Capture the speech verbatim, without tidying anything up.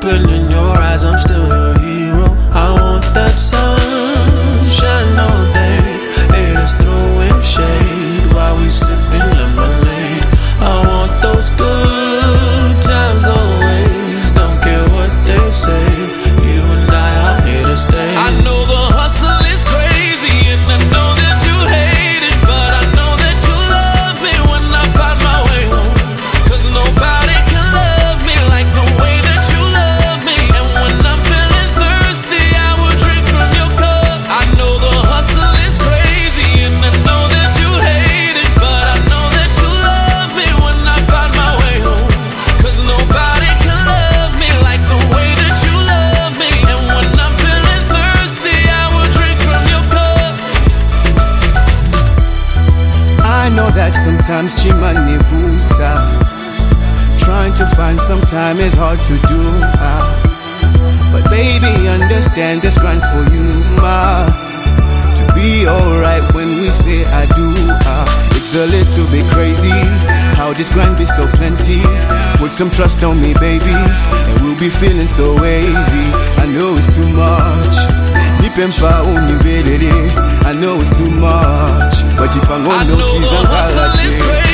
pupil in your eyes, I'm still your hero. I want that sunshine all day. Haters throwing shade while we sipping lemonade. I want those good times always. Don't care what they say. You and I are here to stay. I know the hustle is crazy, and I know that you hate it, but I know that you love me when I find my way home. Cause nobody can love me like the way that you love me. And when I'm feeling thirsty, I will drink from your cup. I know the hustle is crazy, and I know that you hate it, but I know that you love me when I find my way home. Cause nobody can love me like the way that you love me. And when I'm feeling thirsty, I will drink from your cup. I know that sometimes chimani vuta. Trying to find some time is hard to do, ah. But baby, understand this grind's for you, ma. To be alright when we say I do, ah. It's a little bit crazy how this grind be so plenty. Put some trust on me, baby, and we'll be feeling so wavy. I know it's too much. I know it's too much, but if I'm I on know notice, the I'm hustle is crazy.